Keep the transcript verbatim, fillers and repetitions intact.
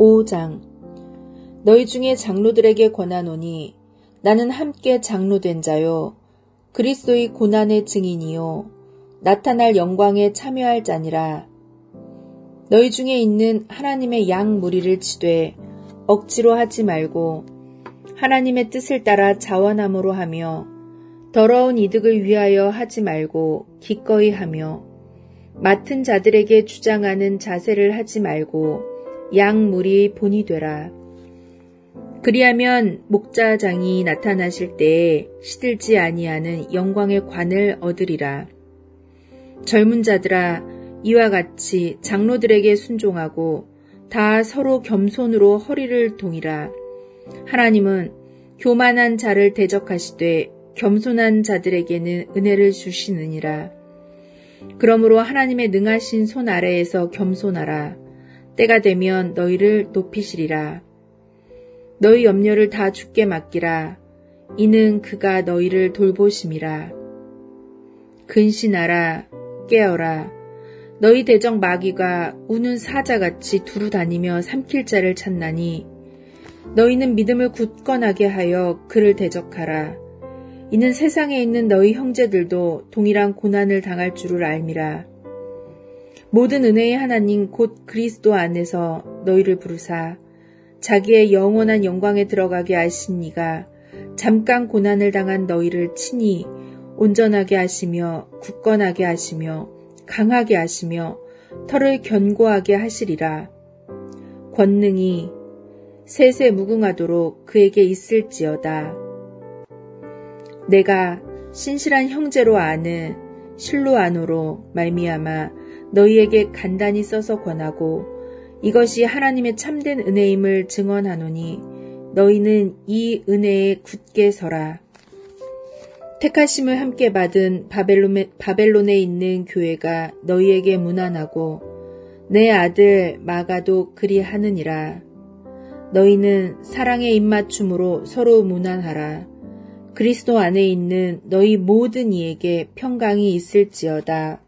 오 장. 너희 중에 장로들에게 권하노니 나는 함께 장로된 자요 그리스도의 고난의 증인이요 나타날 영광에 참여할 자니라. 너희 중에 있는 하나님의 양 무리를 치되 억지로 하지 말고 하나님의 뜻을 따라 자원함으로 하며 더러운 이득을 위하여 하지 말고 기꺼이 하며 맡은 자들에게 주장하는 자세를 하지 말고 양 무리의 본이 되라. 그리하면 목자장이 나타나실 때에 시들지 아니하는 영광의 관을 얻으리라. 젊은 자들아, 이와 같이 장로들에게 순종하고 다 서로 겸손으로 허리를 동이라. 하나님은 교만한 자를 대적하시되 겸손한 자들에게는 은혜를 주시느니라. 그러므로 하나님의 능하신 손 아래에서 겸손하라. 때가 되면 너희를 높이시리라. 너희 염려를 다 주께 맡기라. 이는 그가 너희를 돌보심이라. 근신하라. 깨어라. 너희 대적 마귀가 우는 사자같이 두루 다니며 삼킬 자를 찾나니 너희는 믿음을 굳건하게 하여 그를 대적하라. 이는 세상에 있는 너희 형제들도 동일한 고난을 당할 줄을 알미라. 모든 은혜의 하나님 곧 그리스도 안에서 너희를 부르사 자기의 영원한 영광에 들어가게 하신 이가 잠깐 고난을 당한 너희를 친히 온전하게 하시며 굳건하게 하시며 강하게 하시며 털을 견고하게 하시리라. 권능이 셋에 무궁하도록 그에게 있을지어다. 내가 신실한 형제로 아는 실로아노로 말미암아 너희에게 간단히 써서 권하고 이것이 하나님의 참된 은혜임을 증언하노니 너희는 이 은혜에 굳게 서라. 택하심을 함께 받은 바벨론에, 바벨론에 있는 교회가 너희에게 문안하고 내 아들 마가도 그리하느니라. 너희는 사랑의 입맞춤으로 서로 문안하라. 그리스도 안에 있는 너희 모든 이에게 평강이 있을지어다.